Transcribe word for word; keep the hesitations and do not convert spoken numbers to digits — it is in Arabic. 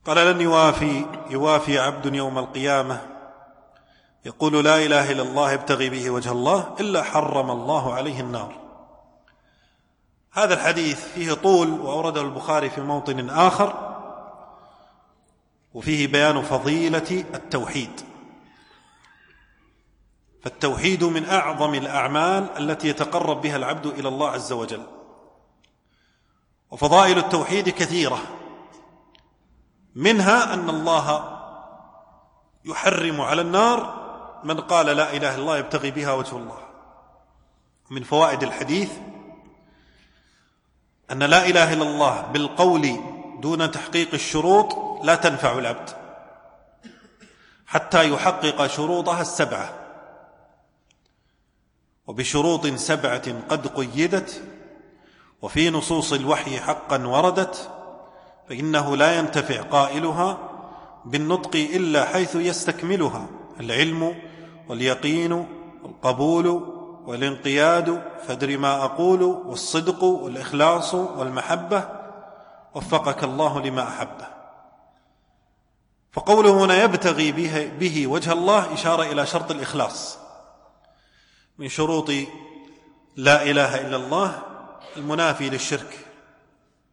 قال: لن يوافي, يوافي عبد يوم القيامة يقول لا إله إلا الله يبتغي به وجه الله إلا حرم الله عليه النار. هذا الحديث فيه طول، وأورده البخاري في موطن آخر، وفيه بيان فضيلة التوحيد. فالتوحيد من أعظم الأعمال التي يتقرب بها العبد إلى الله عز وجل، وفضائل التوحيد كثيرة، منها أن الله يحرم على النار من قال لا إله إلا الله يبتغي بها وجه الله. من فوائد الحديث أن لا إله إلا الله بالقول دون تحقيق الشروط لا تنفع العبد حتى يحقق شروطها السبعة، وبشروط سبعة قد قيدت وفي نصوص الوحي حقا وردت، فإنه لا ينتفع قائلها بالنطق إلا حيث يستكملها: العلم واليقين والقبول والانقياد، فادر ما أقول، والصدق والإخلاص والمحبة، وفقك الله لما أحبه. فقوله هنا يبتغي به, به وجه الله إشارة إلى شرط الإخلاص من شروط لا إله إلا الله المنافي للشرك،